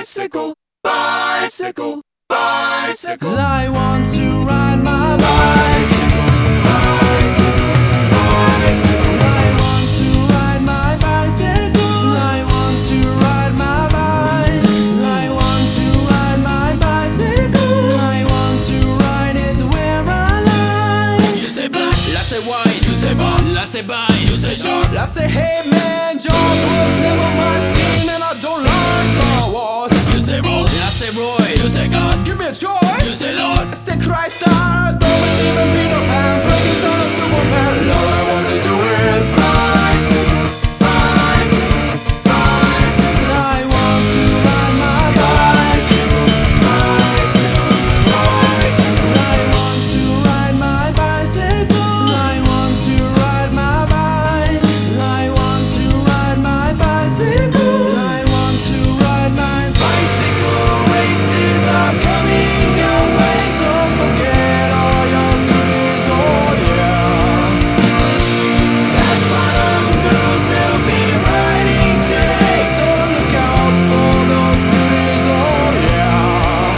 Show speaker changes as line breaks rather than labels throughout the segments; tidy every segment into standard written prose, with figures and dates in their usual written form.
bicycle, bicycle, bicycle.
I want to ride my bicycle,
Bicycle, bicycle, bicycle.
I want to ride my bicycle. I want to ride my bike. I want to ride my bicycle. I want to ride it where I like.
You say black, I say white. You say bar, I say bye. You say short,
I say, hey man, George was never my scene, and I don't like Star Wars.
you say roll, I say Roy. You say God,
Give me a choice.
you say Lord.
I say Christ, I don't believe in Peter Pan, Frankenstein or Superman. All I want to do is
Bicycle, bicycle, bicycle.
I want to ride my bicycle.
Bicycle, bicycle, bicycle.
I want to ride my bicycle. I want to ride my bike. I want to ride my bicycle. I want to ride my
Bicycle races are coming your way.
So forget all your duties, oh yeah.
Fat bottom girls, they'll be riding today.
So look out for those beauties, oh yeah.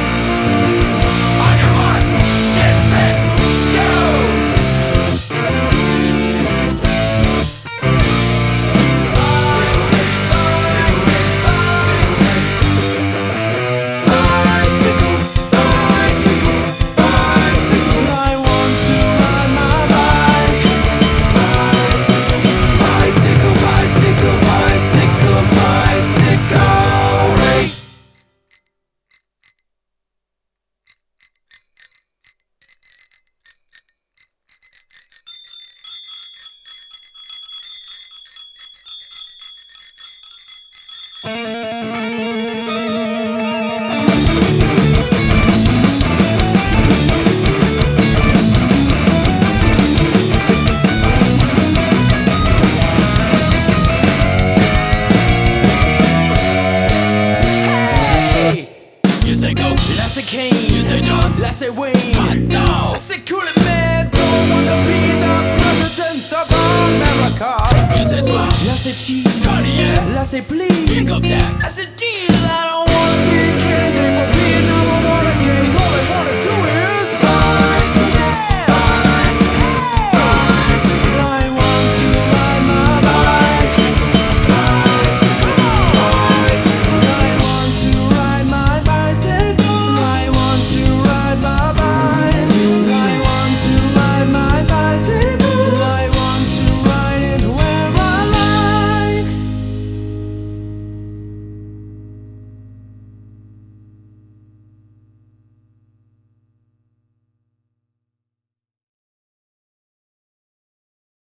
On your marks, get set, go! Bicycle, bicycle, bicycle.
I want to ride my
Bicycle,
bicycle.
bicycle, bicycle, bicycle race. You say go,
I say Kane.
you say John,
I say Wayne.
hot dog.
I say cool it man. Don't wanna be the president of America.
You say smart,
I say cheese.
Cartier,
I say please.
income
I
tax.
say geez, I